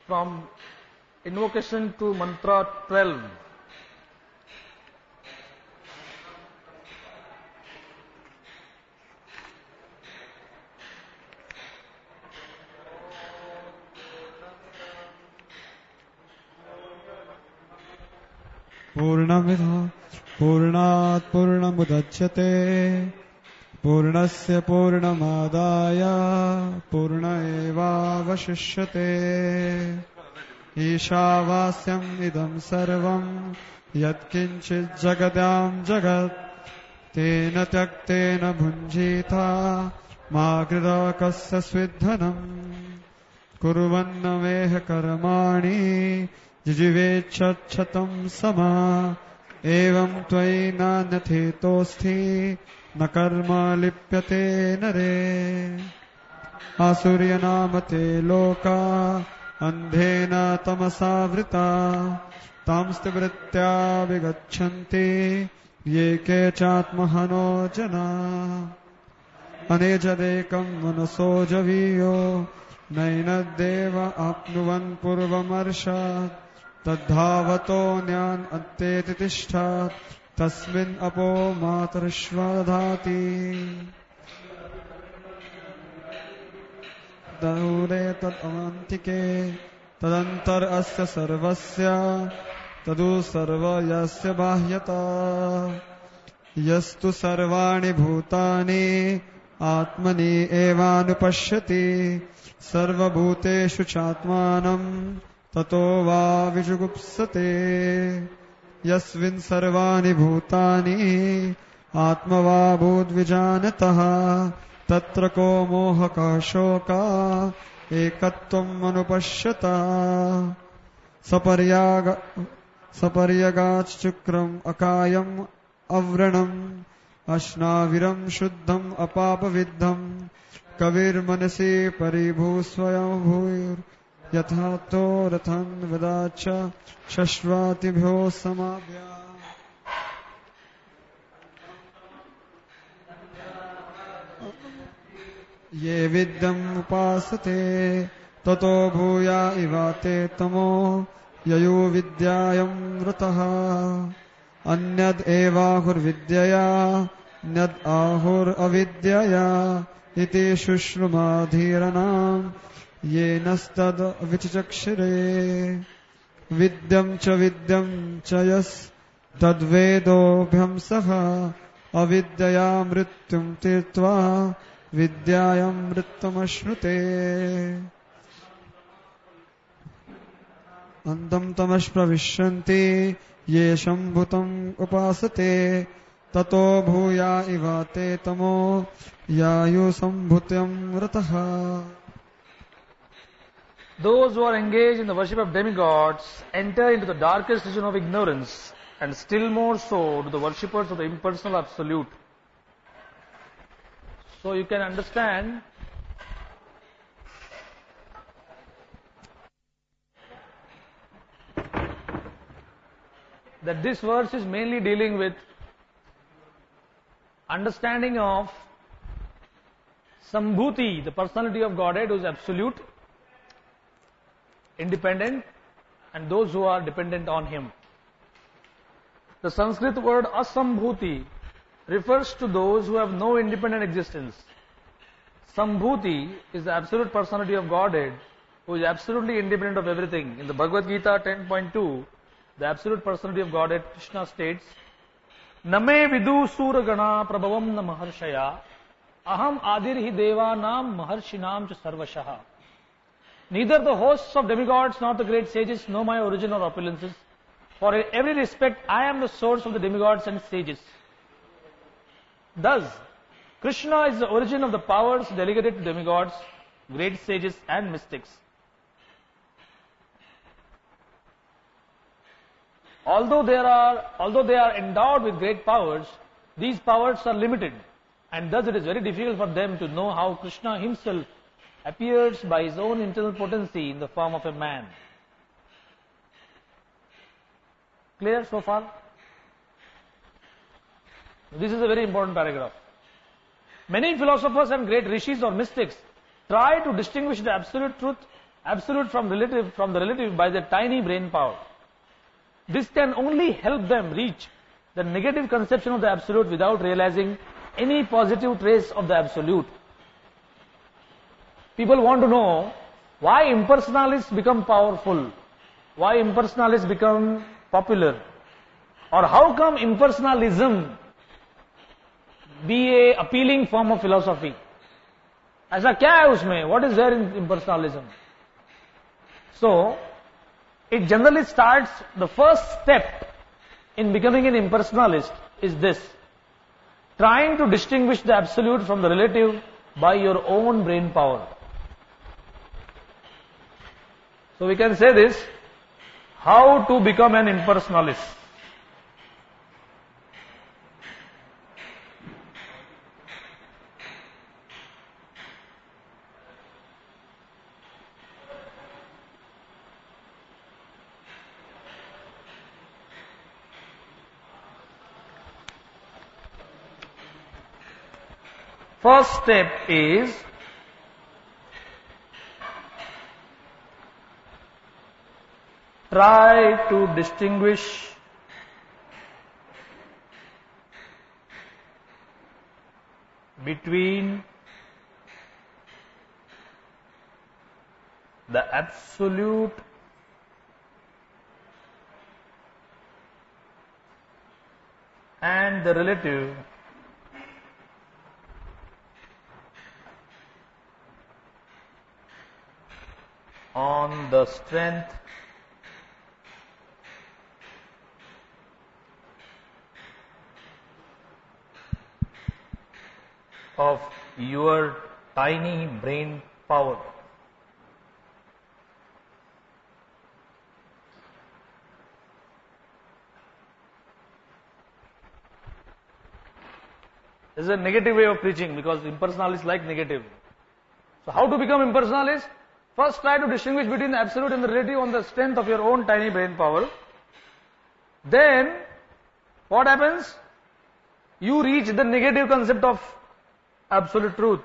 from invocation to mantra 12. पूर्णात् पूर्णमुदच्यते पूर्णस्य पूर्णमादाय पूर्णमेवावशिष्यते ईशावास्यम् इदं सर्वम् यत्किञ्चित् जगदां जगत् तेन त्यक्तेन भुञ्जीता मा कृता कस्य स्विद्धनम् कुर्वन्नमेह कर्माणि जिजीवेच्छतं समा एवं त्वयि नान्यथेतोऽस्ति न कर्म लिप्यते नरे आसुर्यनामते लोका अन्धेन तमसावृता तांस्तिवृत्त्या विगच्छन्ति ये केचात्महनो जना अनेजदेकं मनसो जवीयो नैनद्देव आप्नुवन् पूर्वमर्षात् तद्धावतो न्यान् अन्तेति तिष्ठात् तस्मिन् अपो मातरिष्वधाति दूरे तदन्तिके तदन्तर अस्य सर्वस्य तदु सर्व यस्य बाह्यता यस्तु सर्वाणि भूतानि आत्मनि एवानुपश्यति सर्वभूतेषु चात्मानं ततो वा विजुगुप्सते यस्मिन् सर्वाणि भूतानि आत्मवा भूद्विजानतः तत्र को मोहः शोका एकत्वम् अनुपश्यता सपर्यगाच्चुक्रम् अकायम् अव्रणम् अश्नाविरम् शुद्धम् अपापविद्धम् कविर्मनसि परिभूस्वयं यथातो रथन् वदाच शश्वातिभ्यो समाभ्या ये विद्यम् उपासते ततो भूया इवाते तमो ययो विद्यायम् रतः अन्यद् एवाहुर्विद्यया अन्यद् आहुरविद्यया इति शुश्रुमाधीरणाम् येनस्तद् विचक्षरे विद्यम् च यस्तद्वेदोऽभ्यंसः अविद्यया मृत्युम् तीर्त्वा विद्यायाम् मृत्युमश्नुते अन्धम् तमश्प्रविशन्ति ये शम्भुतम् उपासते ततो भूया इवाते तमो यायुसम्भुत्यम् रतः. Those who are engaged in the worship of demigods enter into the darkest region of ignorance, and still more so to the worshippers of the impersonal absolute. So you can understand that this verse is mainly dealing with understanding of Sambhuti, the personality of Godhead, who is absolute, independent, and those who are dependent on Him. The Sanskrit word Asambhuti refers to those who have no independent existence. Sambhuti is the absolute personality of Godhead, who is absolutely independent of everything. In the Bhagavad Gita 10.2, the absolute personality of Godhead, Krishna states, Name vidu sura gana prabhavam na maharshaya aham adirhi devanam maharshinam cha sarvashaha. Neither the hosts of demigods nor the great sages know my origin or opulences. For in every respect I am the source of the demigods and sages. Thus, Krishna is the origin of the powers delegated to demigods, great sages and mystics. Although they are endowed with great powers, these powers are limited, and thus it is very difficult for them to know how Krishna himself appears by his own internal potency in the form of a man. Clear so far? This is a very important paragraph. Many philosophers and great rishis or mystics try to distinguish the absolute truth absolute from the relative by their tiny brain power. This can only help them reach the negative conception of the absolute without realizing any positive trace of the absolute. People want to know why impersonalists become powerful, why impersonalists become popular, or how come impersonalism be a appealing form of philosophy. ऐसा क्या है उसमें? What is there in impersonalism? So, it generally starts, the first step in becoming an impersonalist is this: trying to distinguish the absolute from the relative by your own brain power. So we can say this: how to become an impersonalist. First step is try to distinguish between the absolute and the relative on the strength of your tiny brain power. This is a negative way of preaching because impersonalists like negative. So how to become impersonalist? First, try to distinguish between the absolute and the relative on the strength of your own tiny brain power. Then, what happens? You reach the negative concept of absolute truth.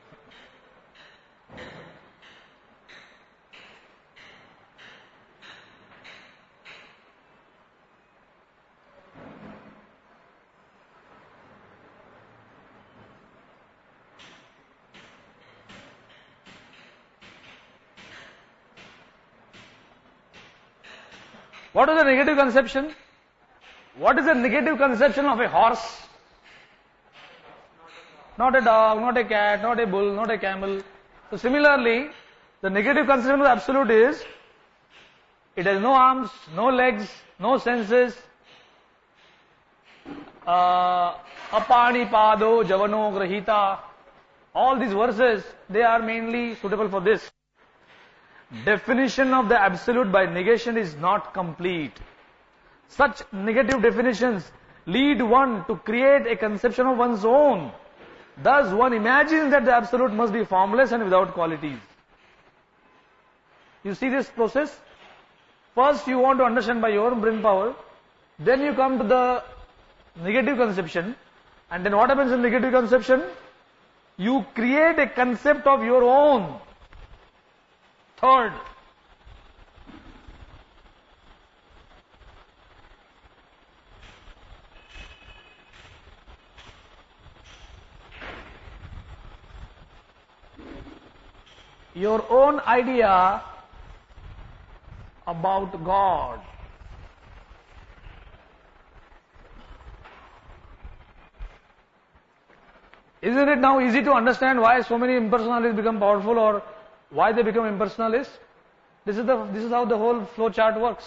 What is the negative conception? What is the negative conception of a horse? Not a dog, not a cat, not a bull, not a camel. So similarly, the negative conception of the absolute is, it has no arms, no legs, no senses. Apani pado javano grahita. All these verses, they are mainly suitable for this. Definition of the absolute by negation is not complete. Such negative definitions lead one to create a conception of one's own. Thus, one imagines that the absolute must be formless and without qualities. You see this process? First, you want to understand by your own brain power. Then you come to the negative conception. And then what happens in negative conception? You create a concept of your own. Third, your own idea about God. Isn't it now easy to understand why so many impersonalists become powerful or why they become impersonalists? This is how the whole flow chart works.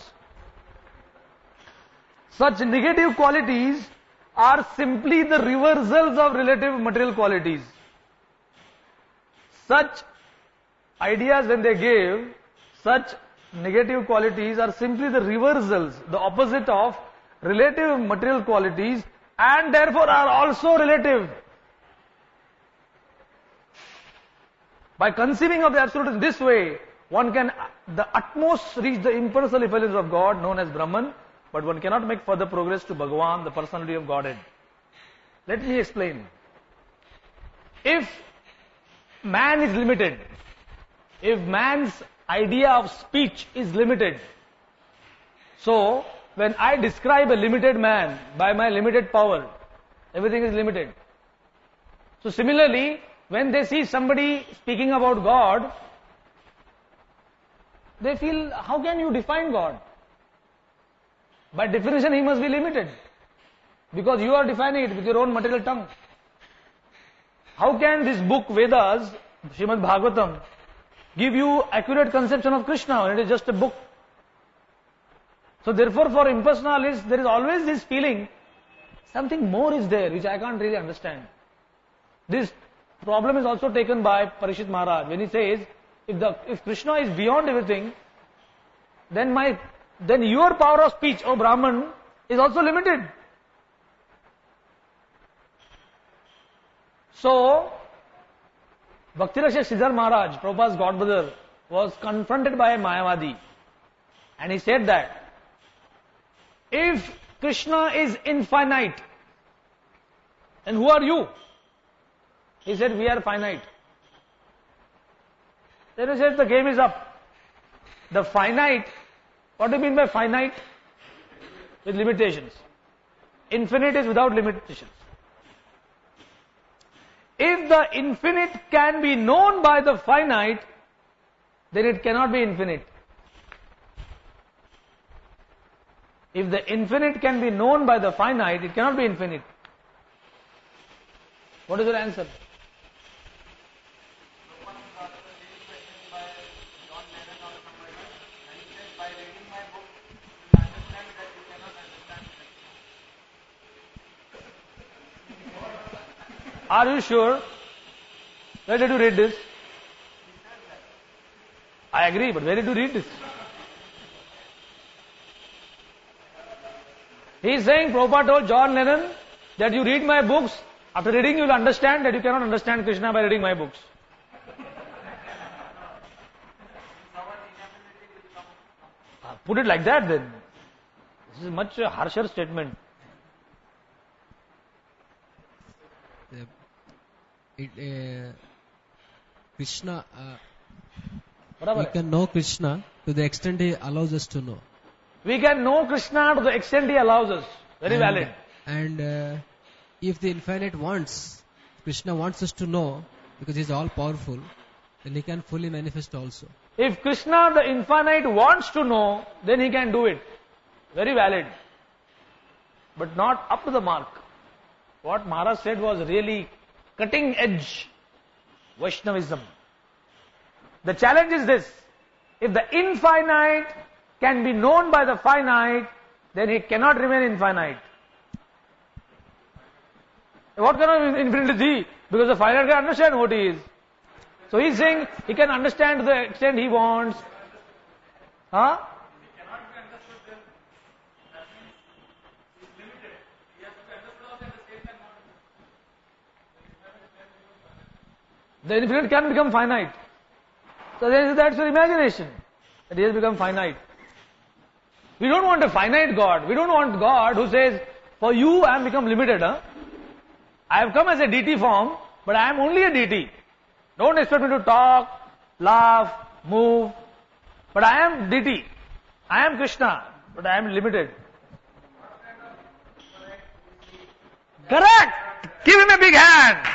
Such negative qualities are simply the reversals of relative material qualities. Such ideas, when they give, such negative qualities are simply the reversals, the opposite of relative material qualities, and therefore are also relative. By conceiving of the absolute in this way, one can the utmost reach the impersonal effulgence of God known as Brahman, but one cannot make further progress to Bhagavan, the personality of Godhead. Let me explain. If man is limited, if man's idea of speech is limited. So, when I describe a limited man by my limited power, everything is limited. So similarly, when they see somebody speaking about God, they feel, how can you define God? By definition, he must be limited. Because you are defining it with your own material tongue. How can this book, Vedas, Srimad Bhagavatam, give you accurate conception of Krishna when it is just a book? So therefore, for impersonalists, there is always this feeling, something more is there which I can't really understand. This problem is also taken by Parikshit Maharaj when he says, if Krishna is beyond everything, then your power of speech, O Brahman, is also limited. So, Bhakti-Rakshak Sridhar Maharaj, Prabhupada's godbrother, was confronted by a Mayavadi. And he said that, if Krishna is infinite, then who are you? He said, we are finite. Then he said, the game is up. The finite, what do you mean by finite? With limitations. Infinite is without limitations. If the infinite can be known by the finite, then it cannot be infinite. If the infinite can be known by the finite, it cannot be infinite. What is your answer? Are you sure? Where did you read this? I agree, but where did you read this? He is saying, Prabhupada told John Lennon that you read my books, after reading you will understand that you cannot understand Krishna by reading my books. Put it like that then. This is much harsher statement. Krishna, we can know Krishna to the extent he allows us to know. We can know Krishna to the extent he allows us. Very valid. And if the infinite wants, Krishna wants us to know, because he is all powerful, then he can fully manifest also. If Krishna, the infinite, wants to know, then he can do it. Very valid. But not up to the mark. What Maharaj said was really cutting edge Vaishnavism. The challenge is this: if the infinite can be known by the finite, then it cannot remain infinite. What kind of infinite is he? Because the finite can understand what he is. So he is saying he can understand to the extent he wants. Huh? The infinite can become finite. So that's your imagination. That he has become finite. We don't want a finite God. We don't want God who says, for you I am become limited. I have come as a deity form, but I am only a deity. Don't expect me to talk, laugh, move. But I am deity. I am Krishna, but I am limited. Correct! Give him a big hand!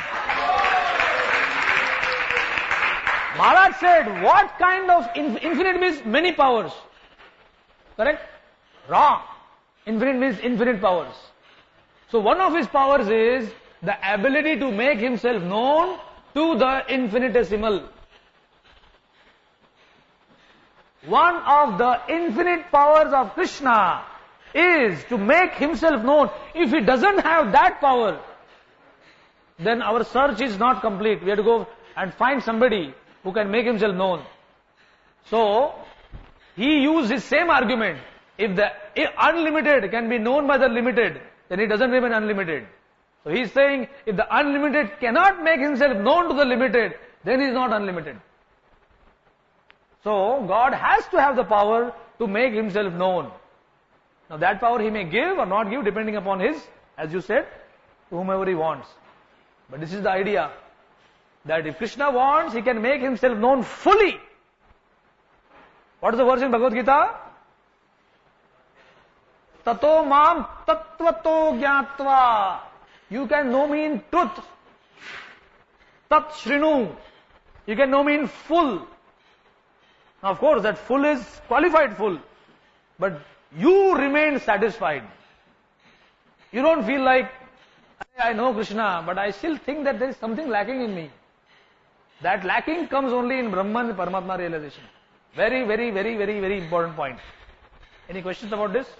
Maharaj said, what kind of infinite means many powers. Correct? Wrong. Infinite means infinite powers. So one of his powers is the ability to make himself known to the infinitesimal. One of the infinite powers of Krishna is to make himself known. If he doesn't have that power, then our search is not complete. We have to go and find somebody who can make himself known. So, he used his same argument. If the unlimited can be known by the limited, then it doesn't remain unlimited. So he is saying, if the unlimited cannot make himself known to the limited, then he is not unlimited. So, God has to have the power to make himself known. Now that power he may give or not give depending upon his, as you said, to whomever he wants. But this is the idea. That if Krishna wants, he can make himself known fully. What is the verse in Bhagavad Gita? Tato mam tattvato gyatva. You can know me in truth. Tat shrinu. You can know me in full. Now, of course, that full is qualified full. But you remain satisfied. You don't feel like, I know Krishna, but I still think that there is something lacking in me. That lacking comes only in Brahman Paramatma realization. Very, very, very, very, very important point. Any questions about this?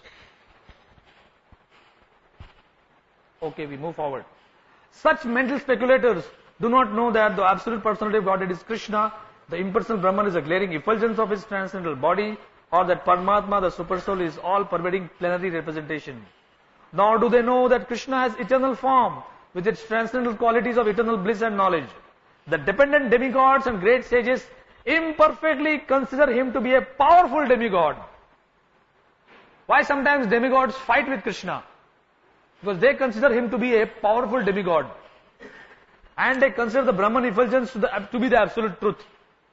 Okay, we move forward. Such mental speculators do not know that the absolute personality of Godhead is Krishna, the impersonal Brahman is a glaring effulgence of his transcendental body, or that Paramatma, the supersoul, is all pervading plenary representation. Nor do they know that Krishna has eternal form, with its transcendental qualities of eternal bliss and knowledge. The dependent demigods and great sages imperfectly consider him to be a powerful demigod. Why sometimes demigods fight with Krishna? Because they consider him to be a powerful demigod. And they consider the Brahman effulgence to be the absolute truth.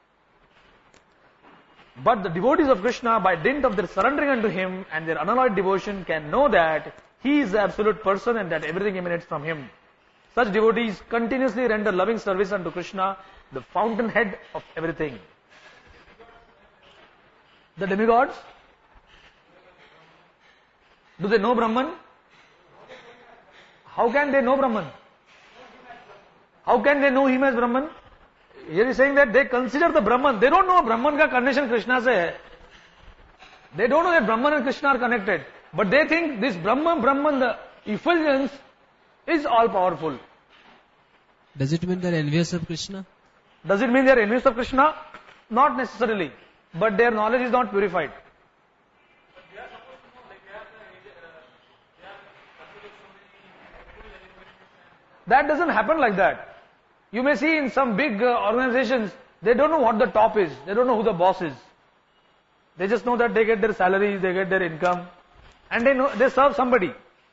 But the devotees of Krishna, by dint of their surrendering unto him and their unalloyed devotion, can know that he is the absolute person and that everything emanates from him. Such devotees continuously render loving service unto Krishna, the fountainhead of everything. The demigods? Do they know Brahman? How can they know Brahman? How can they know him as Brahman? Here he is saying that they consider the Brahman. They don't know Brahman ka connection Krishna se hai. They don't know that Brahman and Krishna are connected. But they think this Brahman, the effulgence, is all powerful. Does it mean they are envious of Krishna? Does it mean they are envious of Krishna? Not necessarily. But their knowledge is not purified. That doesn't happen like that. You may see in some big organizations, they don't know what the top is. They don't know who the boss is. They just know that they get their salaries, they get their income, and they serve somebody.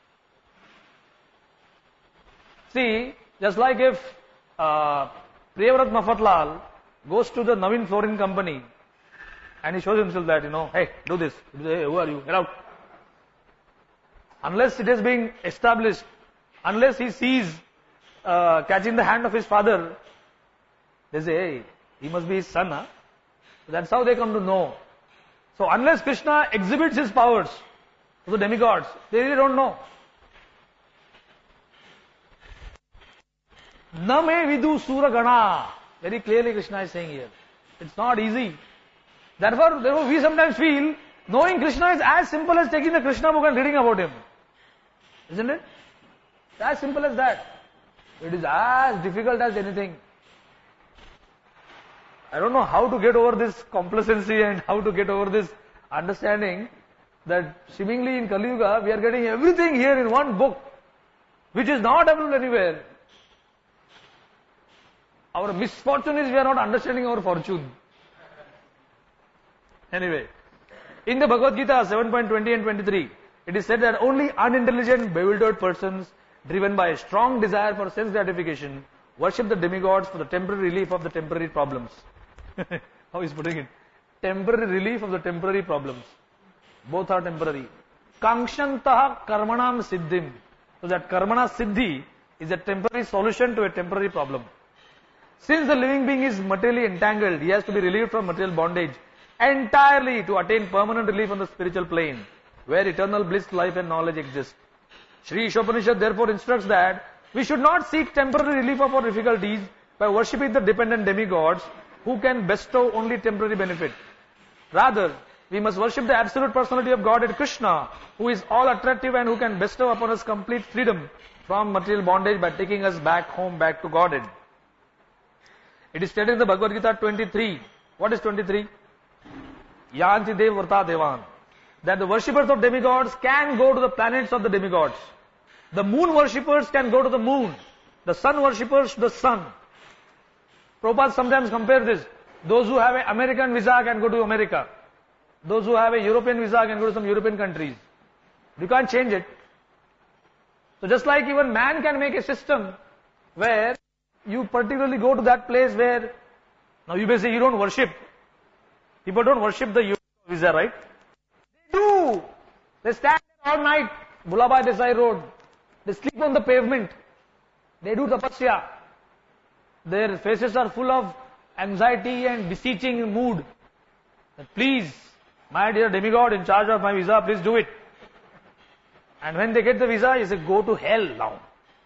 See, just like if Priyavrat Mafatlal goes to the Navin Flooring Company and he shows himself that, hey, do this. Hey, who are you? Get out. Unless it is being established, unless he sees catching the hand of his father, they say, hey, he must be his son. Huh? So that's how they come to know. So unless Krishna exhibits his powers to the demigods, they really don't know. Na me vidu suragana. Very clearly Krishna is saying here. It's not easy. Therefore we sometimes feel knowing Krishna is as simple as taking the Krishna book and reading about him. Isn't it? It's as simple as that. It is as difficult as anything. I don't know how to get over this complacency and how to get over this understanding that seemingly in Kali Yuga we are getting everything here in one book, which is not available anywhere. Our misfortune is we are not understanding our fortune. Anyway, in the Bhagavad Gita 7.20 and 23, it is said that only unintelligent, bewildered persons driven by a strong desire for sense gratification worship the demigods for the temporary relief of the temporary problems. How is putting it? Temporary relief of the temporary problems. Both are temporary. Kangshantaha karmanam siddhim. So that karmana siddhi is a temporary solution to a temporary problem. Since the living being is materially entangled, he has to be relieved from material bondage entirely to attain permanent relief on the spiritual plane, where eternal bliss, life and knowledge exist. Sri Ishopanishad therefore instructs that we should not seek temporary relief of our difficulties by worshipping the dependent demigods who can bestow only temporary benefit. Rather, we must worship the absolute personality of Godhead Krishna, who is all attractive and who can bestow upon us complete freedom from material bondage by taking us back home, back to Godhead. It is stated in the Bhagavad Gita 23. What is 23? Yanti Dev Vrta Devan. That the worshippers of demigods can go to the planets of the demigods. The moon worshippers can go to the moon. The sun worshippers to the sun. Prabhupada sometimes compare this. Those who have an American visa can go to America. Those who have a European visa can go to some European countries. You can't change it. So just like even man can make a system where you particularly go to that place where, now you may say you don't worship. People don't worship the visa, right? They do. They stand there all night, Bulabai Desai Road. They sleep on the pavement. They do tapasya. Their faces are full of anxiety and beseeching mood. That please, my dear demigod in charge of my visa, please do it. And when they get the visa, you say, go to hell now.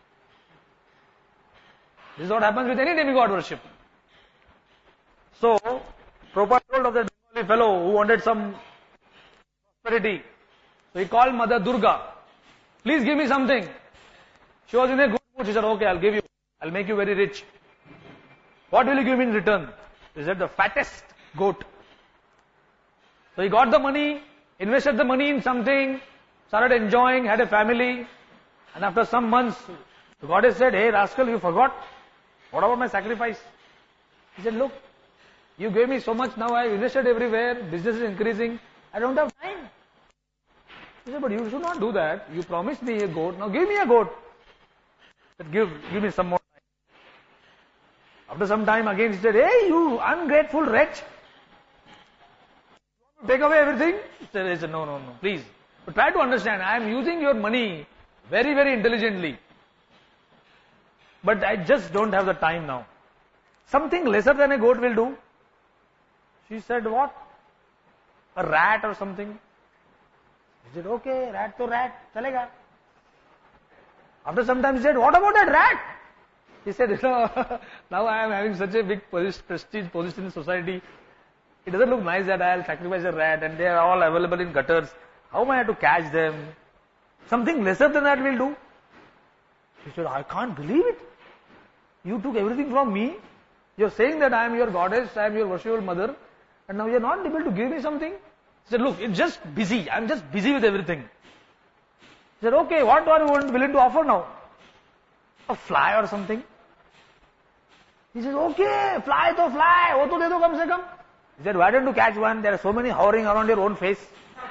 This is what happens with any demigod worship. So, Prabhupada told of that Bengali fellow who wanted some prosperity. So he called Mother Durga. Please give me something. She was in a good mood. She said, okay, I'll give you. I'll make you very rich. What will you give me in return? He said, the fattest goat. So he got the money, invested the money in something, started enjoying, had a family. And after some months, the goddess said, hey rascal, you forgot. What about my sacrifice? He said, look, you gave me so much, now I invested everywhere, business is increasing, I don't have time. He said, but you should not do that. You promised me a goat, now give me a goat. He said, give me some more time. After some time again he said, hey you ungrateful wretch. You want to take away everything? He said, no, please. But try to understand, I am using your money very, very intelligently. But I just don't have the time now. Something lesser than a goat will do. She said, what? A rat or something? He said, okay, rat to rat, chalega. After some time he said, what about that rat? He said, now I am having such a big prestige position in society. It doesn't look nice that I'll sacrifice a rat and they are all available in gutters. How am I to catch them? Something lesser than that will do. He said, I can't believe it. You took everything from me. You're saying that I am your goddess, I am your worshipful mother, and now you're not able to give me something? He said, look, it's just busy. I'm just busy with everything. He said, okay, what are you willing to offer now? A fly or something? He said, okay, fly to fly. Wo to de do kam se kam. He said, why don't you catch one? There are so many hovering around your own face.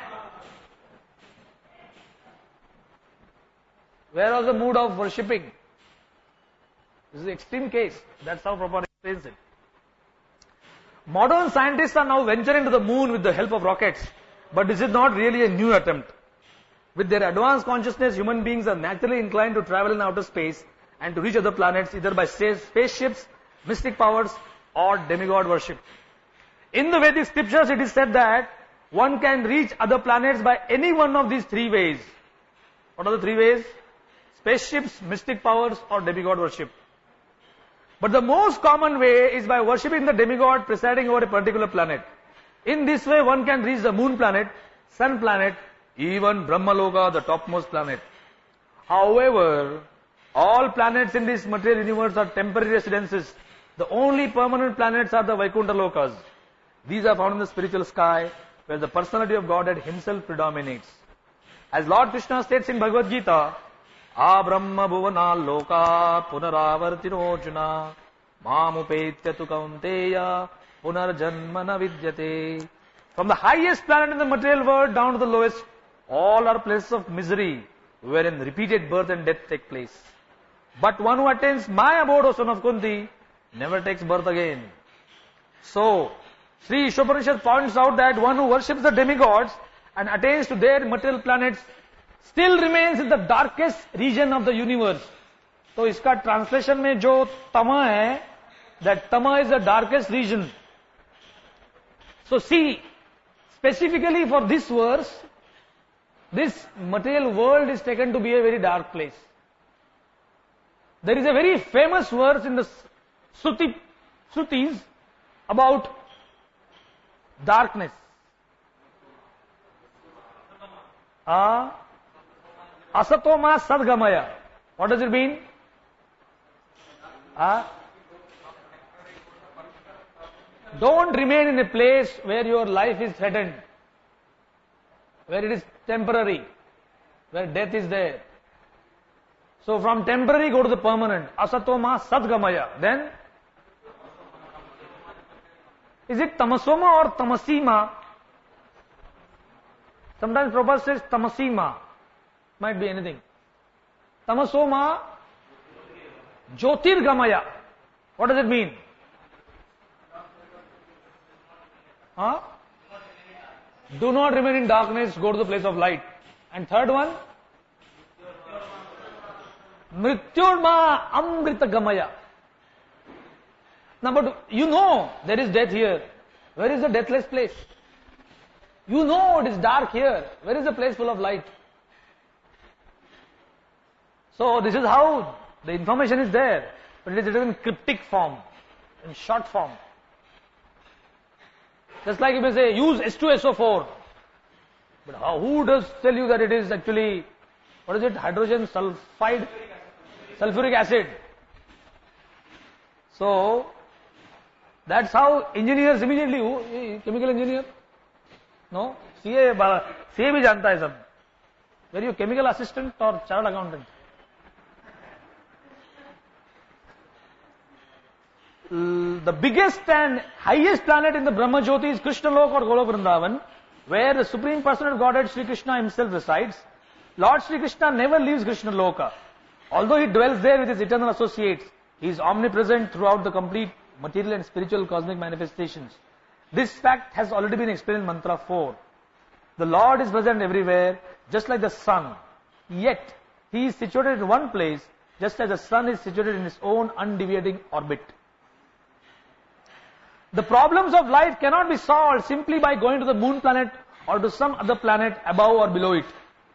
Where was the mood of worshipping? This is the extreme case. That's how Prabhupada explains it. Modern scientists are now venturing to the moon with the help of rockets. But this is not really a new attempt. With their advanced consciousness, human beings are naturally inclined to travel in outer space and to reach other planets either by spaceships, mystic powers, or demigod worship. In the Vedic scriptures, it is said that one can reach other planets by any one of these three ways. What are the three ways? Spaceships, mystic powers, or demigod worship. But the most common way is by worshipping the demigod presiding over a particular planet. In this way, one can reach the moon planet, sun planet, even Brahmaloka, the topmost planet. However, all planets in this material universe are temporary residences. The only permanent planets are the Vaikuntha Lokas. These are found in the spiritual sky, where the personality of Godhead himself predominates. As Lord Krishna states in Bhagavad Gita, Abrahma bhuvana loka punaravartirojuna mamupetya tu kaunteya punarjanmana vidyate. From the highest planet in the material world down to the lowest, all are places of misery, wherein repeated birth and death take place. But one who attains my abode, O son of Kunti, never takes birth again. So, Sri Ishopanishad points out that one who worships the demigods and attains to their material planets still remains in the darkest region of the universe. So, iska translation में जो तमा है, that tama is the darkest region. So, see, specifically for this verse, this material world is taken to be a very dark place. There is a very famous verse in the Shrutis about darkness. Asatoma sadgamaya. What does it mean? Don't remain in a place where your life is threatened, where it is temporary, where death is there. So from temporary go to the permanent. Asatoma sadgamaya. Then, is it tamasoma or tamasima? Sometimes Prabhupada says tamasima. Might be anything. Tamasoma jyotirgamaya. What does it mean? Do not remain in darkness, go to the place of light. And third one, Mrityurma Amrita Gamaya. Now, but you know there is death here. Where is the deathless place? You know it is dark here. Where is the place full of light? So this is how the information is there, but it is written in cryptic form, in short form. Just like you may say, use H2SO4. But who does tell you that it is actually, what is it, hydrogen sulfide? Sulfuric acid. So, that's how engineers immediately, who, chemical engineer? No? CA bhi janta hai sab. Were you chemical assistant or chartered accountant? The biggest and highest planet in the Brahma Jyoti is Krishna Lok or Golok Vrindavan, where the Supreme Personality of Godhead Sri Krishna himself resides. Lord Sri Krishna never leaves Krishna Loka. Although he dwells there with his eternal associates, he is omnipresent throughout the complete material and spiritual cosmic manifestations. This fact has already been explained in Mantra 4. The Lord is present everywhere, just like the sun. Yet, he is situated in one place, just as the sun is situated in its own undeviating orbit. The problems of life cannot be solved simply by going to the moon planet or to some other planet above or below it.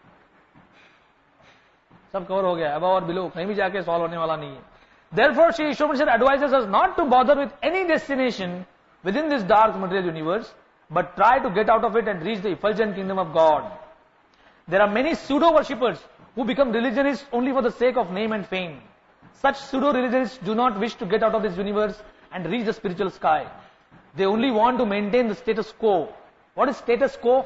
सब cover हो गया, above or below, कहीं भी जाके solve होने वाला नहीं है. Therefore, Sri Ishwar advises us not to bother with any destination within this dark material universe, but try to get out of it and reach the effulgent kingdom of God. There are many pseudo-worshippers who become religionists only for the sake of name and fame. Such pseudo-religionists do not wish to get out of this universe and reach the spiritual sky. They only want to maintain the status quo. What is status quo?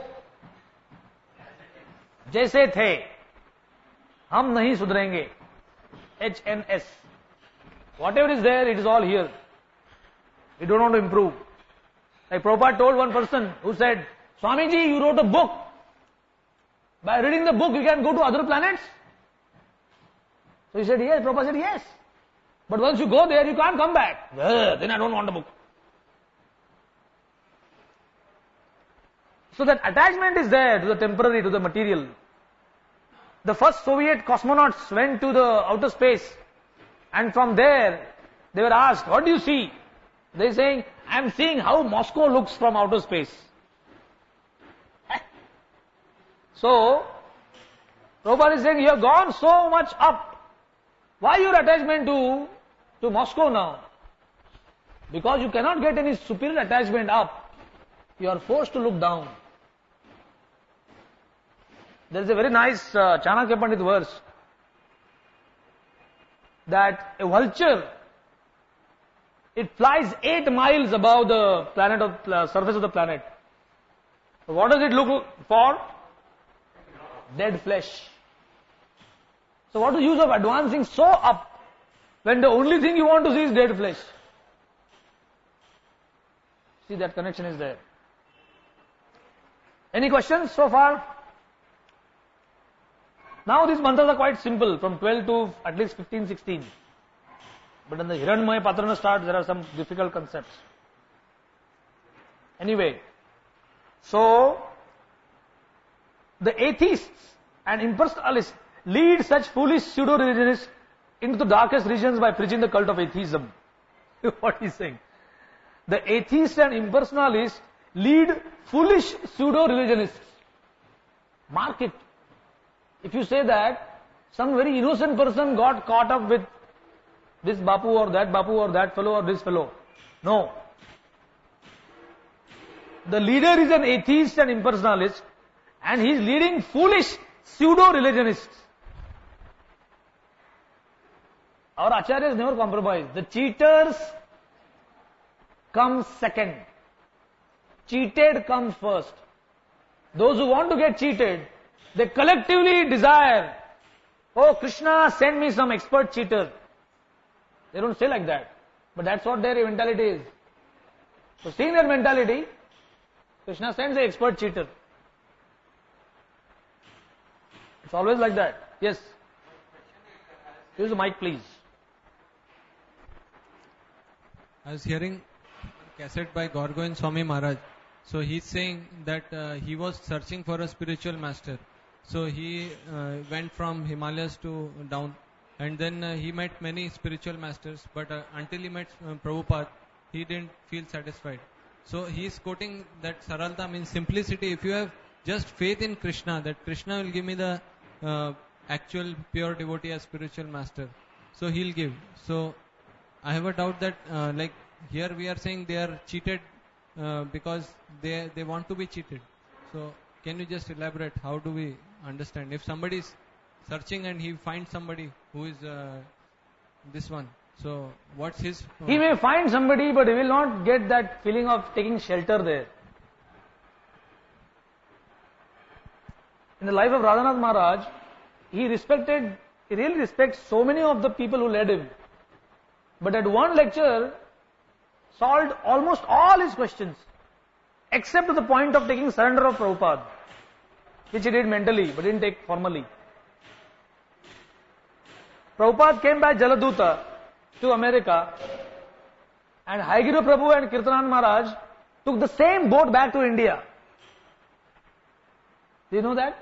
जैसे थे, हम नहीं सुधरेंगे. HNS. Whatever is there, it is all here. We don't want to improve. Like Prabhupada told one person who said, Swamiji, you wrote a book. By reading the book, you can go to other planets. So he said, yes. Prabhupada said, yes. But once you go there, you can't come back. Then I don't want the book. So that attachment is there to the temporary, to the material. The first Soviet cosmonauts went to the outer space, and from there they were asked, what do you see? They are saying, I am seeing how Moscow looks from outer space. So, Prabhupada is saying, you have gone so much up. Why your attachment to Moscow now? Because you cannot get any superior attachment up. You are forced to look down. There is a very nice Chanakya Pandit verse that a vulture, it flies 8 miles above the planet of surface of the planet. So what does it look for? Dead flesh. So what is the use of advancing so up when the only thing you want to see is dead flesh? See, that connection is there. Any questions so far? Now these mantras are quite simple, from 12 to at least 15, 16. But when the Hiranmaya Patrana starts, there are some difficult concepts. Anyway, so the atheists and impersonalists lead such foolish pseudo-religionists into the darkest regions by preaching the cult of atheism. What he's saying. The atheists and impersonalists lead foolish pseudo-religionists. Mark it. If you say that some very innocent person got caught up with this Bapu or that fellow or this fellow. No. The leader is an atheist and impersonalist, and he is leading foolish pseudo-religionists. Our acharyas never compromise. The cheaters come second. Cheated comes first. Those who want to get cheated, they collectively desire, oh Krishna, send me some expert cheater. They don't say like that. But that's what their mentality is. So seeing their mentality, Krishna sends an expert cheater. It's always like that. Yes. Use the mic, please. I was hearing a cassette by Gorgoin Swami Maharaj So he's saying that he was searching for a spiritual master. So he went from Himalayas to down, and then he met many spiritual masters, but until he met Prabhupada, he didn't feel satisfied. So he's quoting that saralta means simplicity. If you have just faith in Krishna, that Krishna will give me the actual pure devotee as spiritual master, so he'll give. So I have a doubt that like here we are saying they are cheated because they want to be cheated. So can you just elaborate, how do we understand? If somebody is searching and he finds somebody who is this one, so what's his... He may find somebody, but he will not get that feeling of taking shelter there. In the life of Radhanath Maharaj, he really respects so many of the people who led him. But at one lecture, solved almost all his questions, except to the point of taking surrender of Prabhupada, which he did mentally, but didn't take formally. Prabhupada came by Jaladuta to America, and Hayagiri Prabhu and Kirtanand Maharaj took the same boat back to India. Do you know that?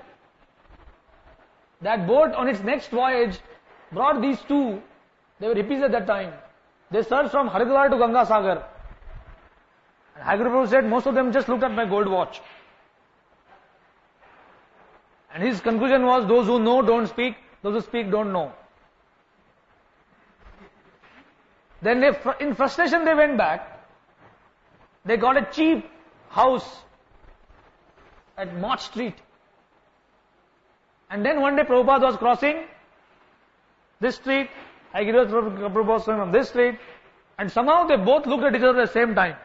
That boat on its next voyage brought these two. They were hippies at that time. They searched from Haridwar to Ganga Sagar. And Hayagiri Prabhu said, most of them just looked at my gold watch. And his conclusion was, those who know don't speak, those who speak don't know. Then in frustration they went back. They got a cheap house at Mott Street. And then one day Prabhupada was crossing this street, Hayagiri Prabhu was coming from this street, and somehow they both looked at each other at the same time.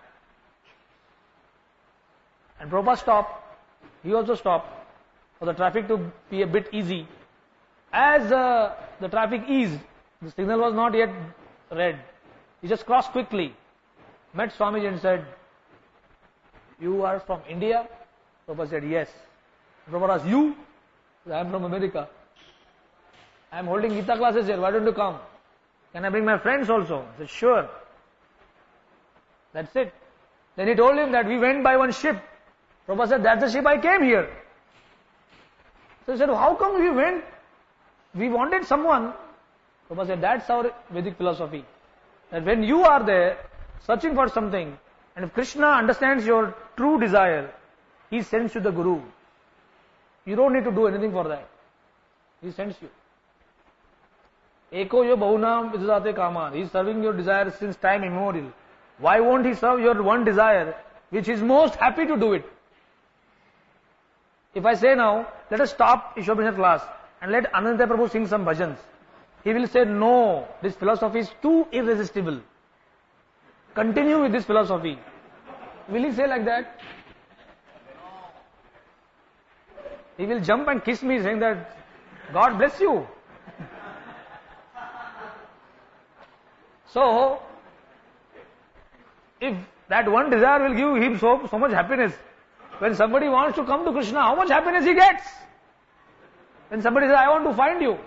And Prabhupada stopped. He also stopped for the traffic to be a bit easy. As the traffic eased, the signal was not yet red. He just crossed quickly, met Swamiji and said, you are from India? Prabhupada said, yes. Prabhupada asked, you? I am from America. I am holding Gita classes here. Why don't you come? Can I bring my friends also? He said, sure. That's it. Then he told him that we went by one ship. Prabhupada said, that's the ship I came here. So he said, how come we went? We wanted someone. Prabhupada said, that's our Vedic philosophy. That when you are there, searching for something, and if Krishna understands your true desire, he sends you the Guru. You don't need to do anything for that. He sends you. Eko yo bahunam vidhate kaman. He is serving your desire since time immemorial. Why won't he serve your one desire, which is most happy to do it? If I say now, let us stop Ishwar class and let Ananta Prabhu sing some bhajans, he will say, no, this philosophy is too irresistible. Continue with this philosophy. Will he say like that? He will jump and kiss me saying that, God bless you. So, if that one desire will give him so much happiness, when somebody wants to come to Krishna, how much happiness he gets? When somebody says, I want to find you.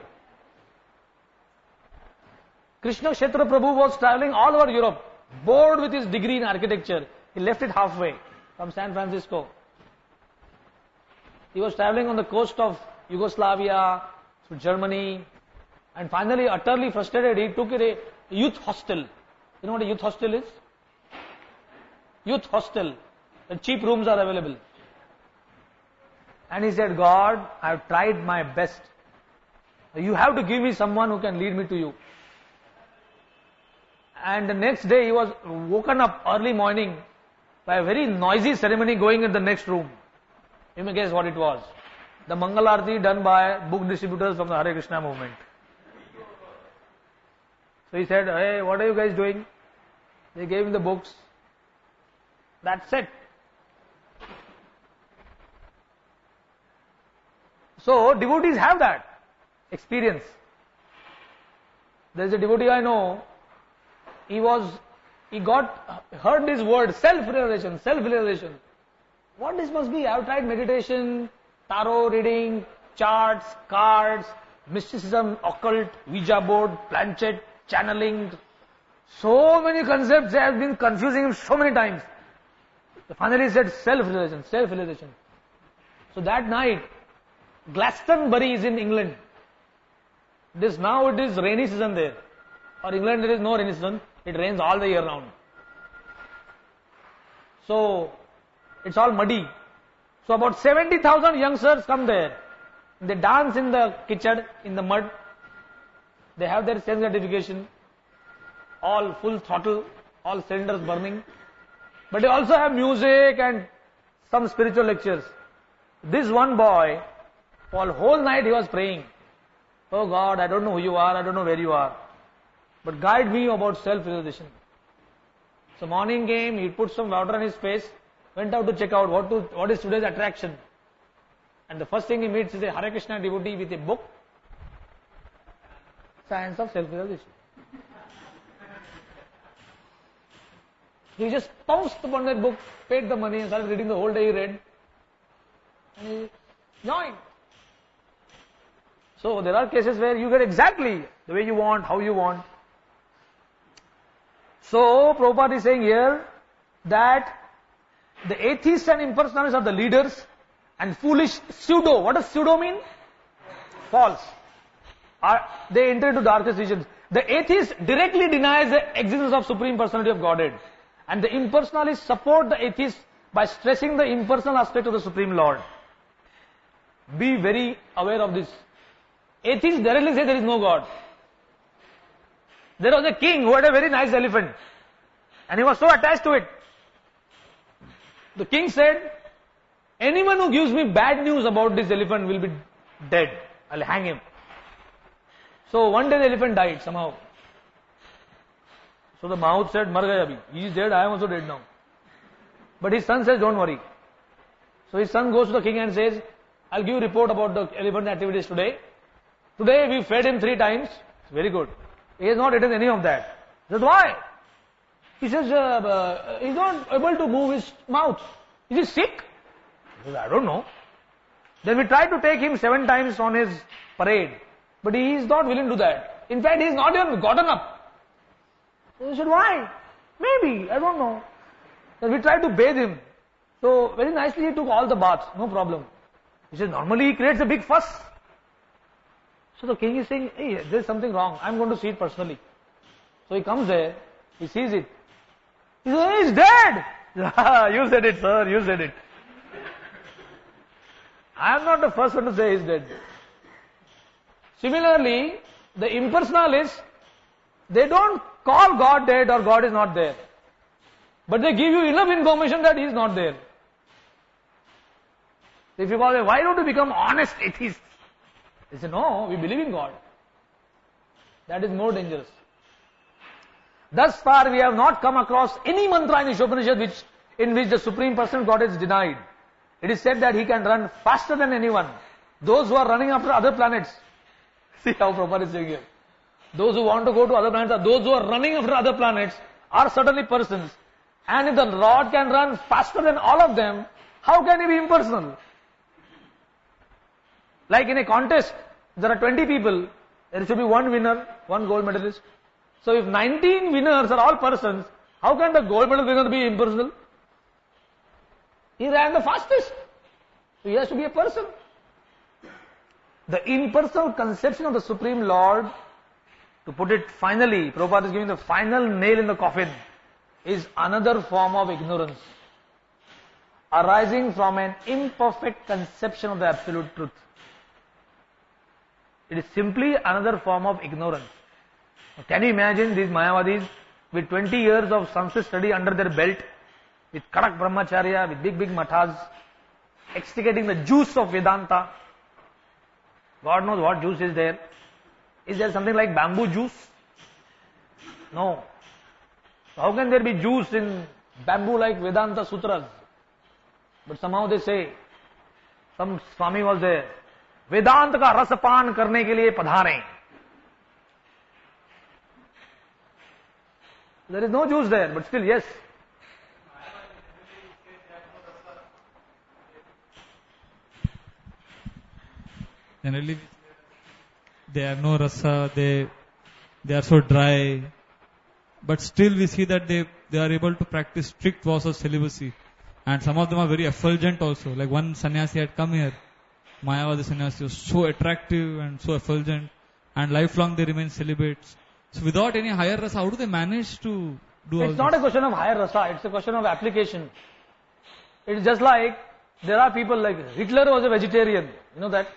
Krishna Kshetra Prabhu was traveling all over Europe, bored with his degree in architecture. He left it halfway from San Francisco. He was traveling on the coast of Yugoslavia, through Germany, and finally, utterly frustrated, he took a youth hostel. You know what a youth hostel is? Youth hostel. The cheap rooms are available. And he said, God, I have tried my best. You have to give me someone who can lead me to you. And the next day he was woken up early morning by a very noisy ceremony going in the next room. You may guess what it was. The Mangal Arati done by book distributors from the Hare Krishna movement. So he said, hey, what are you guys doing? They gave him the books. That's it. So devotees have that experience. There is a devotee I know, he heard this word, self-realization. What this must be? I have tried meditation, tarot reading, charts, cards, mysticism, occult, Ouija board, planchette, channeling. So many concepts have been confusing him so many times. So finally he said self-realization, self-realization. So that night, Glastonbury is in England. Now it is rainy season there. For England there is no rainy season, it rains all the year round. So it's all muddy. So about 70,000 youngsters come there. They dance in the kitchen, in the mud. They have their sense gratification, all full throttle, all cylinders burning. But they also have music and some spiritual lectures. This one boy, for the whole night he was praying. Oh God, I don't know who you are, I don't know where you are. But guide me about self-realization. So morning came, he put some water on his face, went out to check out what is today's attraction. And the first thing he meets is a Hare Krishna devotee with a book, Science of Self-Realization. He just pounced upon that book, paid the money and started reading the whole day he read. And he joined. So there are cases where you get exactly the way you want, how you want. So Prabhupada is saying here that the atheists and impersonalists are the leaders and foolish pseudo. What does pseudo mean? False. They enter into darkest regions. The atheist directly denies the existence of Supreme Personality of Godhead. And the impersonalists support the atheist by stressing the impersonal aspect of the Supreme Lord. Be very aware of this. Atheists directly say there is no God. There was a king who had a very nice elephant. And he was so attached to it. The king said, anyone who gives me bad news about this elephant will be dead. I'll hang him. So one day the elephant died somehow. So the Mahout said, Mar gaya abhi. He is dead, I am also dead now. But his son says, don't worry. So his son goes to the king and says, I'll give you a report about the elephant activities today. Today we fed him 3 times. It's very good. He has not eaten any of that. He says, why? He says, he's not able to move his mouth. Is he sick? He says, I don't know. Then we tried to take him 7 times on his parade. But he is not willing to do that. In fact, he is not even gotten up. So he said, why? Maybe, I don't know. Then we tried to bathe him. So very nicely he took all the baths, no problem. He said, normally he creates a big fuss. So the king is saying, hey, there's something wrong. I'm going to see it personally. So he comes there, he sees it. He says, hey, he's dead. You said it, sir, you said it. I am not the first one to say he's dead. Similarly, the impersonalists, they don't call God dead or God is not there. But they give you enough information that he is not there. If you call them, why don't you become honest atheists? They say, no, we believe in God. That is more dangerous. Thus far, we have not come across any mantra in Ishopanishad in which the Supreme Person God is denied. It is said that he can run faster than anyone. Those who are running after other planets. See how Prabhupada is saying here. Those who want to go to other planets, those who are running after other planets are certainly persons. And if the Lord can run faster than all of them, how can he be impersonal? Like in a contest, there are 20 people, there should be one winner, one gold medalist. So if 19 winners are all persons, how can the gold medal winner be impersonal? He ran the fastest. So he has to be a person. The impersonal conception of the Supreme Lord, to put it finally, Prabhupada is giving the final nail in the coffin, is another form of ignorance, arising from an imperfect conception of the absolute truth. It is simply another form of ignorance. Can you imagine these Mayavadis with 20 years of Sanskrit study under their belt, with Kadak Brahmacharya, with big mathas, extricating the juice of Vedanta? God knows what juice is there. Is there something like bamboo juice? No. How can there be juice in bamboo like Vedanta Sutras? But somehow they say, some Swami was there, Vedanta ka rasapan karne ke liye padhare. There is no juice there, but still yes. Generally, they have no rasa, they are so dry, but still we see that they are able to practice strict vows of celibacy. And some of them are very effulgent also. Like one sannyasi had come here. Mayavadi sannyasi was so attractive and so effulgent. And lifelong they remain celibates. So without any higher rasa, how do they manage to do all It's not this? a question of higher rasa, it's a question of application. It's just like, there are people like, Hitler was a vegetarian, you know that?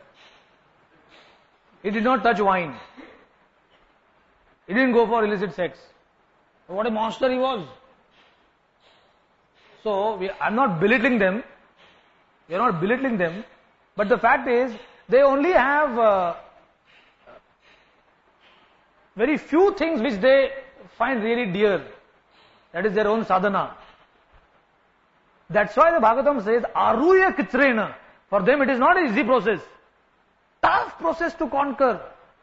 He did not touch wine. He didn't go for illicit sex. What a monster he was. So, I'm not belittling them. We are not belittling them. But the fact is, they only have very few things which they find really dear. That is their own sadhana. That's why the Bhagavatam says, Aruya Kitsrena. For them it is not an easy process. Tough process to conquer.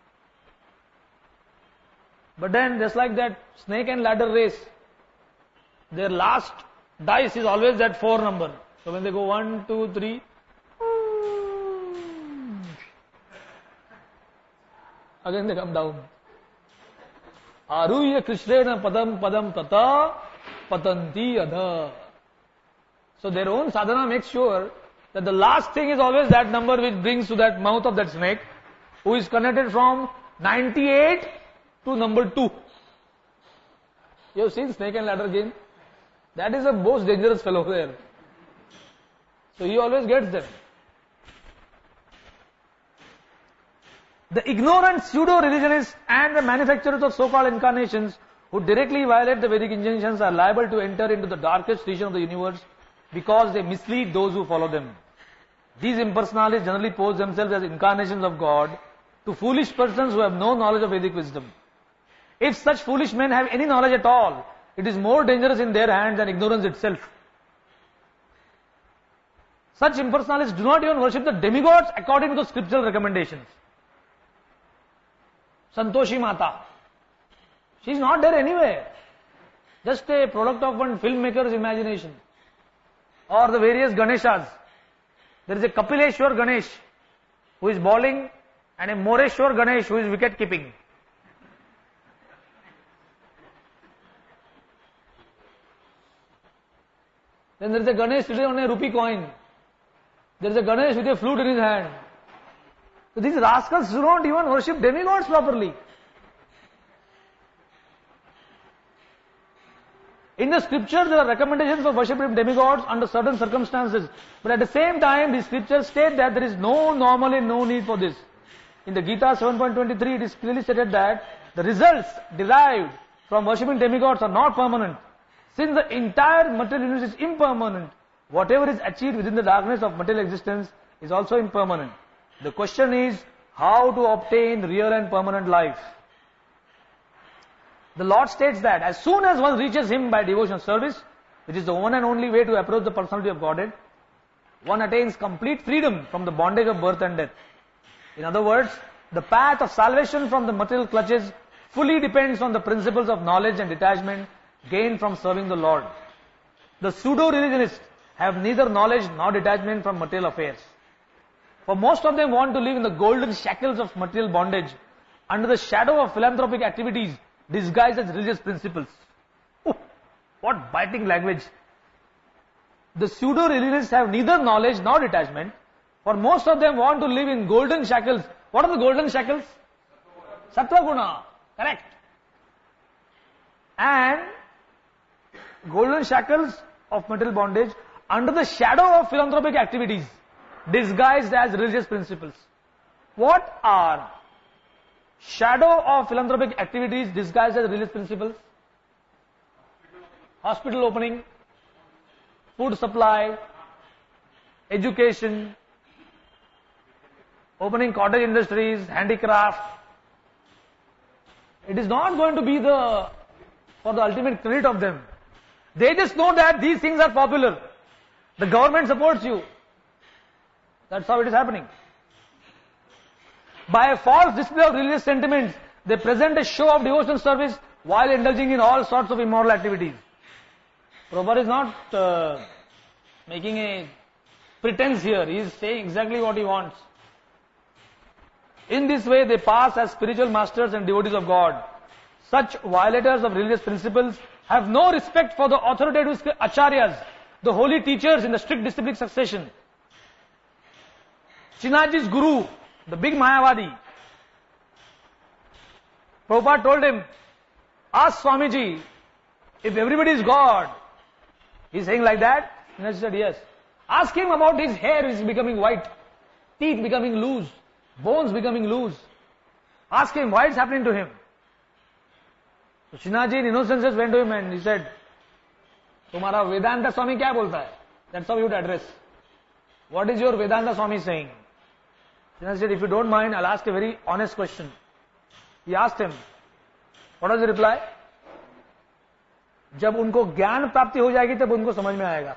But then just like that snake and ladder race, their last dice is always that 4 number. So when they go 1, 2, 3, again they come down. Aruya Krishrena padam padam tata patanti adha. So their own sadhana makes sure that the last thing is always that number which brings to that mouth of that snake, who is connected from 98 to number 2. You have seen snake and ladder game? That is the most dangerous fellow there. So he always gets them. The ignorant pseudo-religionists and the manufacturers of so-called incarnations who directly violate the Vedic injunctions are liable to enter into the darkest region of the universe because they mislead those who follow them. These impersonalists generally pose themselves as incarnations of God to foolish persons who have no knowledge of Vedic wisdom. If such foolish men have any knowledge at all, it is more dangerous in their hands than ignorance itself. Such impersonalists do not even worship the demigods according to scriptural recommendations. Santoshi Mata, she is not there anywhere. Just a product of one filmmaker's imagination. Or the various Ganeshas. There is a Kapileshwar Ganesh who is bowling and a Moreshwar Ganesh who is wicket keeping. Then there is a Ganesh sitting on a rupee coin. There is a Ganesh with a flute in his hand. So these rascals do not even worship demigods properly. In the scriptures, there are recommendations for worshipping demigods under certain circumstances. But at the same time, the scriptures state that there is normally no need for this. In the Gita 7.23, it is clearly stated that the results derived from worshipping demigods are not permanent. Since the entire material universe is impermanent, whatever is achieved within the darkness of material existence is also impermanent. The question is how to obtain real and permanent life. The Lord states that as soon as one reaches Him by devotional service, which is the one and only way to approach the personality of Godhead, one attains complete freedom from the bondage of birth and death. In other words, the path of salvation from the material clutches fully depends on the principles of knowledge and detachment gained from serving the Lord. The pseudo-religionists have neither knowledge nor detachment from material affairs. For most of them want to live in the golden shackles of material bondage under the shadow of philanthropic activities disguised as religious principles. Oh, what biting language. The pseudo-religionists have neither knowledge nor detachment. For most of them want to live in golden shackles. What are the golden shackles? Sattva guna. Correct. And golden shackles of material bondage under the shadow of philanthropic activities disguised as religious principles. What are shadow of philanthropic activities disguised as religious principles? Hospital opening, food supply, education, opening cottage industries, handicraft. It is not going to be for the ultimate credit of them. They just know that these things are popular. The government supports you. That's how it is happening. By a false display of religious sentiments, they present a show of devotional service while indulging in all sorts of immoral activities. Prabhupada is not making a pretense here. He is saying exactly what he wants. In this way, they pass as spiritual masters and devotees of God. Such violators of religious principles have no respect for the authoritative acharyas the holy teachers in the strict disciplic succession. Srinathji's guru, the big Mayavadi. Prabhupada told him, ask Swamiji, if everybody is God. He's saying like that? Srinathji said, yes. Ask him about his hair is becoming white, teeth becoming loose, bones becoming loose. Ask him why it's happening to him. So Srinathji in innocence just went to him and he said, Tumhara Vedanta Swami kya bolta hai? That's how you would address. What is your Vedanta Swami saying? Srinathji said, if you don't mind, I'll ask a very honest question. He asked him, what was the reply? जब उनको ज्ञान प्राप्ति हो जाएगी तब उनको समझ में आएगा.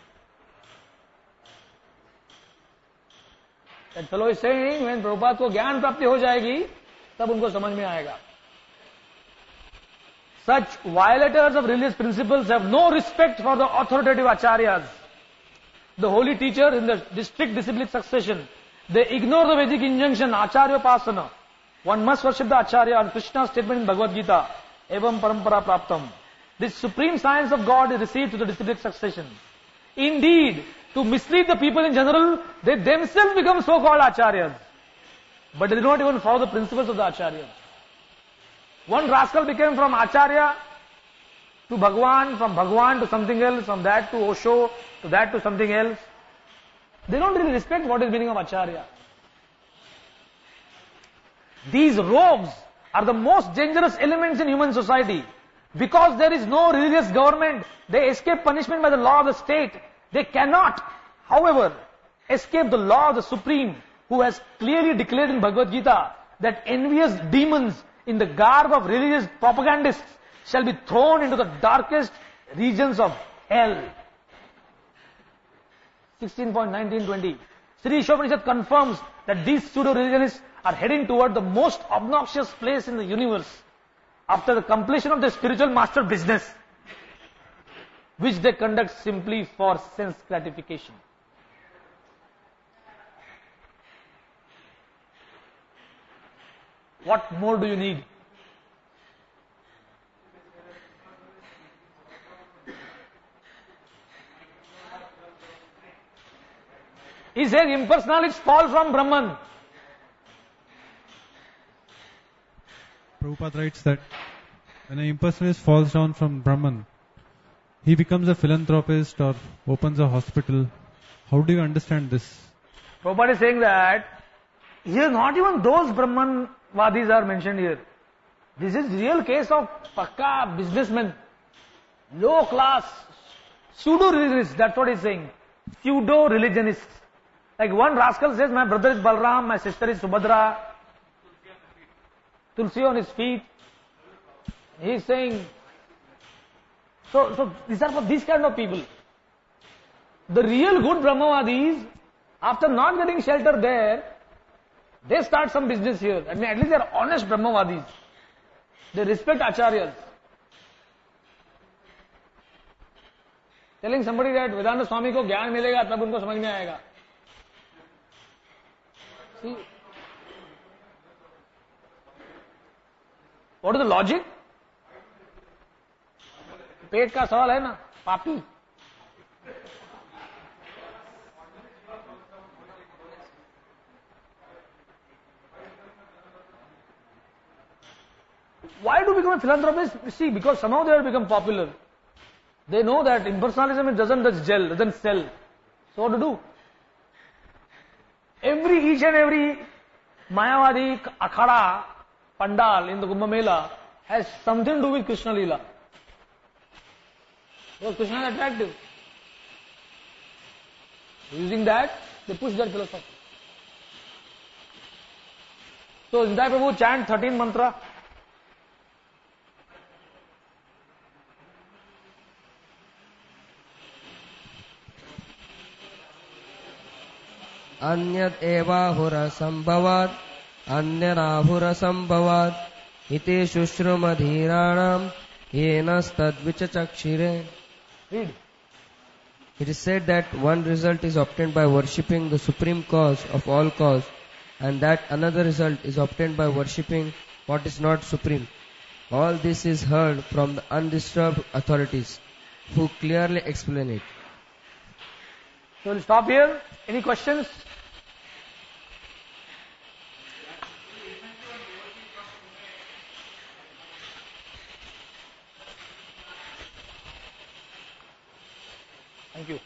That fellow is saying, when Prabhupada को ज्ञान प्राप्ति हो जाएगी तब उनको समझ में आएगा. Such violators of religious principles have no respect for the authoritative acharyas, the holy teachers in the strict disciplic succession. They ignore the Vedic injunction, Acharya Pasana. One must worship the Acharya on Krishna's statement in Bhagavad Gita, Evam Parampara Praptam. This supreme science of God is received through the disciplic succession. Indeed, to mislead the people in general, they themselves become so-called Acharyas. But they do not even follow the principles of the Acharyas. One rascal became from Acharya to Bhagwan, from Bhagwan to something else, from that to Osho, to that to something else. They don't really respect what is the meaning of Acharya. These rogues are the most dangerous elements in human society. Because there is no religious government, they escape punishment by the law of the state. They cannot, however, escape the law of the Supreme, who has clearly declared in Bhagavad Gita that envious demons in the garb of religious propagandists shall be thrown into the darkest regions of hell. 16.1920. Sri Ishopanishad confirms that these pseudo-religionists are heading toward the most obnoxious place in the universe after the completion of their spiritual master business, which they conduct simply for sense gratification. What more do you need? He says impersonalists fall from Brahman. Prabhupada writes that when an impersonalist falls down from Brahman, he becomes a philanthropist or opens a hospital. How do you understand this? Prabhupada is saying that here not even those Brahmanvadis are mentioned here. This is real case of pakka businessmen, low class, pseudo-religionists, that's what he's saying. Pseudo-religionists. Like one rascal says, my brother is Balram, my sister is Subhadra, Tulsi on his feet. He is saying, so these are for these kind of people. The real good Brahmavadis, after not getting shelter there, they start some business here. I mean, at least they are honest Brahmavadis. They respect acharyas. Telling somebody that Vedanta Swami को ज्ञान मिलेगा तब उनको समझ में आएगा. See, what is the logic? पेट का सवाल है ना, पापी. Why do become a philanthropist? See, because somehow they have become popular. They know that impersonalism doesn't gel, doesn't sell. So what to do? Each and every Mayavadi akhada, pandal in the Kumbh Mela has something to do with Krishna Leela. Because Krishna is attractive. Using that, they push their philosophy. So, Nitai Prabhu chant 13 mantra. अन्यद् एवाहुर संभवात् अन्यराहुर संभवात् इति शुश्रुमधीराणाम् येनस्तद्विचक्षिरे. Read. It is said that one result is obtained by worshipping the supreme cause of all cause, and that another result is obtained by worshipping what is not supreme. All this is heard from the undisturbed authorities, who clearly explain it. So we'll stop here. Any questions? Thank you.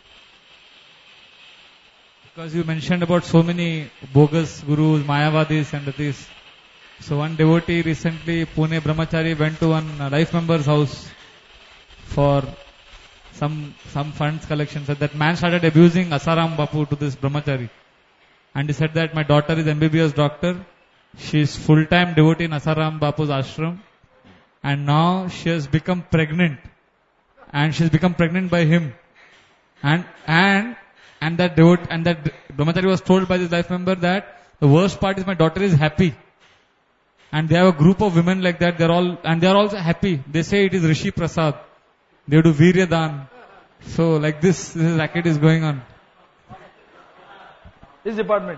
Because you mentioned about so many bogus gurus, Mayavadis and this. So one devotee recently, Pune Brahmachari, went to one life member's house for some funds collection. So that man started abusing Asaram Bapu to this Brahmachari. And he said that my daughter is MBBS doctor. She is full-time devotee in Asaram Bapu's ashram. And now she has become pregnant. And she has become pregnant by him. And that Brahmachari was told by this life member that the worst part is my daughter is happy. And they have a group of women like that, they are also happy. They say it is Rishi Prasad. They do Viryadan. So like this racket is going on. This department.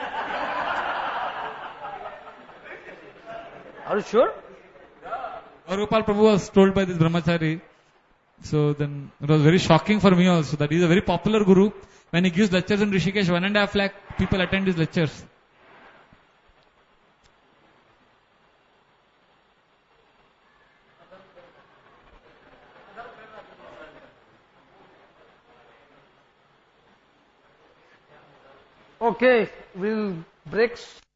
Are you sure? Gopal Prabhu was told by this Brahmachari. So then it was very shocking for me also that he is a very popular guru. When he gives lectures in Rishikesh, 1.5 lakh people attend his lectures. Okay, we'll break